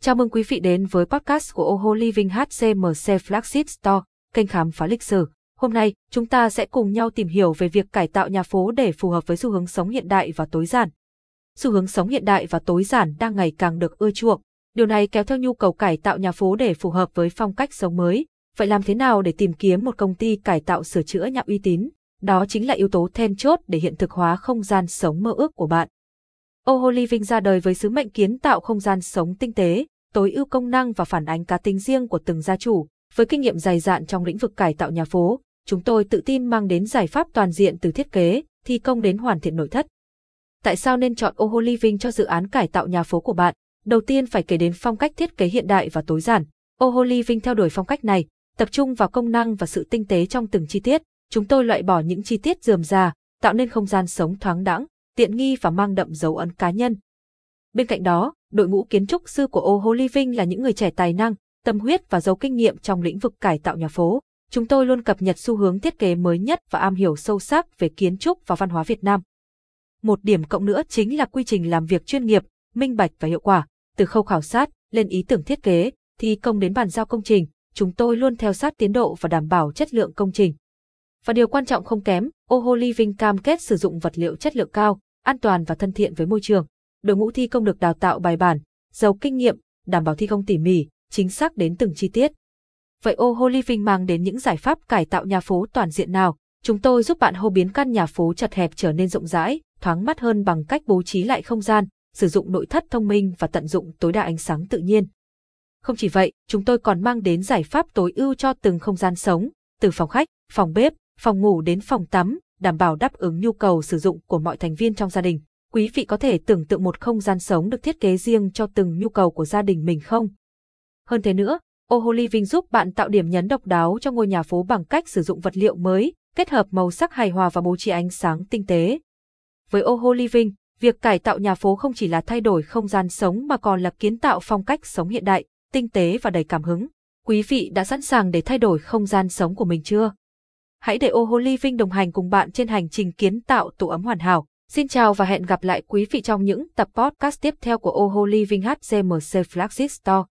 Chào mừng quý vị đến với podcast của Oho Living HCMC Flagship Store, kênh khám phá lịch sử. Hôm nay, chúng ta sẽ cùng nhau tìm hiểu về việc cải tạo nhà phố để phù hợp với xu hướng sống hiện đại và tối giản. Xu hướng sống hiện đại và tối giản đang ngày càng được ưa chuộng. Điều này kéo theo nhu cầu cải tạo nhà phố để phù hợp với phong cách sống mới. Vậy làm thế nào để tìm kiếm một công ty cải tạo sửa chữa nhà uy tín? Đó chính là yếu tố then chốt để hiện thực hóa không gian sống mơ ước của bạn. Oho Living ra đời với sứ mệnh kiến tạo không gian sống tinh tế, tối ưu công năng và phản ánh cá tính riêng của từng gia chủ. Với kinh nghiệm dày dạn trong lĩnh vực cải tạo nhà phố, chúng tôi tự tin mang đến giải pháp toàn diện từ thiết kế, thi công đến hoàn thiện nội thất. Tại sao nên chọn Oho Living cho dự án cải tạo nhà phố của bạn? Đầu tiên phải kể đến phong cách thiết kế hiện đại và tối giản. Oho Living theo đuổi phong cách này, tập trung vào công năng và sự tinh tế trong từng chi tiết. Chúng tôi loại bỏ những chi tiết rườm rà, tạo nên không gian sống thoáng đãng, tiện nghi và mang đậm dấu ấn cá nhân. Bên cạnh đó, đội ngũ kiến trúc sư của Oho Living là những người trẻ tài năng, tâm huyết và giàu kinh nghiệm trong lĩnh vực cải tạo nhà phố. Chúng tôi luôn cập nhật xu hướng thiết kế mới nhất và am hiểu sâu sắc về kiến trúc và văn hóa Việt Nam. Một điểm cộng nữa chính là quy trình làm việc chuyên nghiệp, minh bạch và hiệu quả. Từ khâu khảo sát, lên ý tưởng thiết kế, thi công đến bàn giao công trình, chúng tôi luôn theo sát tiến độ và đảm bảo chất lượng công trình. Và điều quan trọng không kém, Oho Living cam kết sử dụng vật liệu chất lượng cao, an toàn và thân thiện với môi trường. Đội ngũ thi công được đào tạo bài bản, giàu kinh nghiệm, đảm bảo thi công tỉ mỉ, chính xác đến từng chi tiết. Vậy Oho Living mang đến những giải pháp cải tạo nhà phố toàn diện nào? Chúng tôi giúp bạn biến căn nhà phố chật hẹp trở nên rộng rãi, thoáng mắt hơn bằng cách bố trí lại không gian, sử dụng nội thất thông minh và tận dụng tối đa ánh sáng tự nhiên. Không chỉ vậy, chúng tôi còn mang đến giải pháp tối ưu cho từng không gian sống, từ phòng khách, phòng bếp, phòng ngủ đến phòng tắm, đảm bảo đáp ứng nhu cầu sử dụng của mọi thành viên trong gia đình. Quý vị có thể tưởng tượng một không gian sống được thiết kế riêng cho từng nhu cầu của gia đình mình không? Hơn thế nữa, Oho Living giúp bạn tạo điểm nhấn độc đáo cho ngôi nhà phố bằng cách sử dụng vật liệu mới, kết hợp màu sắc hài hòa và bố trí ánh sáng tinh tế. Với Oho Living, việc cải tạo nhà phố không chỉ là thay đổi không gian sống mà còn là kiến tạo phong cách sống hiện đại, tinh tế và đầy cảm hứng. Quý vị đã sẵn sàng để thay đổi không gian sống của mình chưa? Hãy để Oho Living đồng hành cùng bạn trên hành trình kiến tạo tổ ấm hoàn hảo. Xin chào và hẹn gặp lại quý vị trong những tập podcast tiếp theo của Oho Living HCMC Flagship Store.